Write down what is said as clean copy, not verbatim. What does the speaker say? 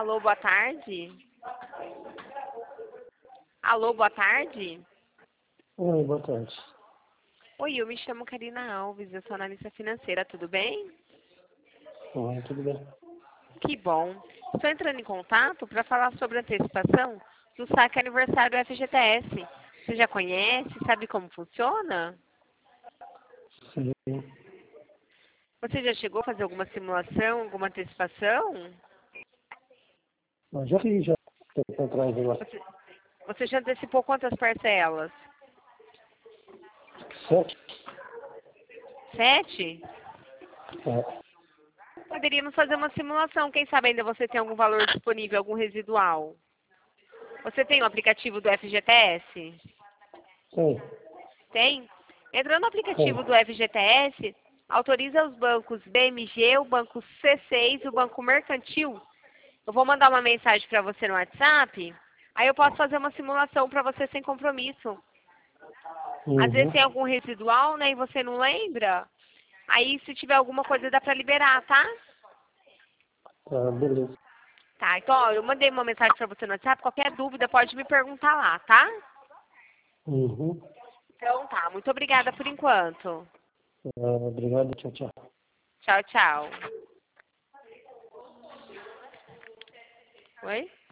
Alô, boa tarde. Alô, boa tarde. Oi, boa tarde. Oi, eu me chamo Karina Alves, eu sou analista financeira, tudo bem? Oi, tudo bem? Que bom. Estou entrando em contato para falar sobre a antecipação do saque aniversário do FGTS. Você já conhece, sabe como funciona? Sim. Você já chegou a fazer alguma simulação, alguma antecipação? Eu já fiz, já. Tempo atrás agora. Você já antecipou quantas parcelas? 7? 7? É. Poderíamos fazer uma simulação. Quem sabe ainda você tem algum valor disponível, algum residual? Você tem o aplicativo do FGTS? Tem. Tem? Entrando no aplicativo Tem. do FGTS, autoriza os bancos BMG, o banco C6 e o banco Mercantil. Eu vou mandar uma mensagem para você no WhatsApp, aí eu posso fazer uma simulação para você sem compromisso. Às vezes tem Uhum. algum residual, né, e você não lembra. Aí, se tiver alguma coisa, dá para liberar, tá? Tá, beleza. Tá, então, ó, eu mandei uma mensagem para você no WhatsApp. Qualquer dúvida, pode me perguntar lá, tá? Uhum. Então, tá. Muito obrigada por enquanto. Obrigado, tchau, tchau. Tchau, tchau. Oi?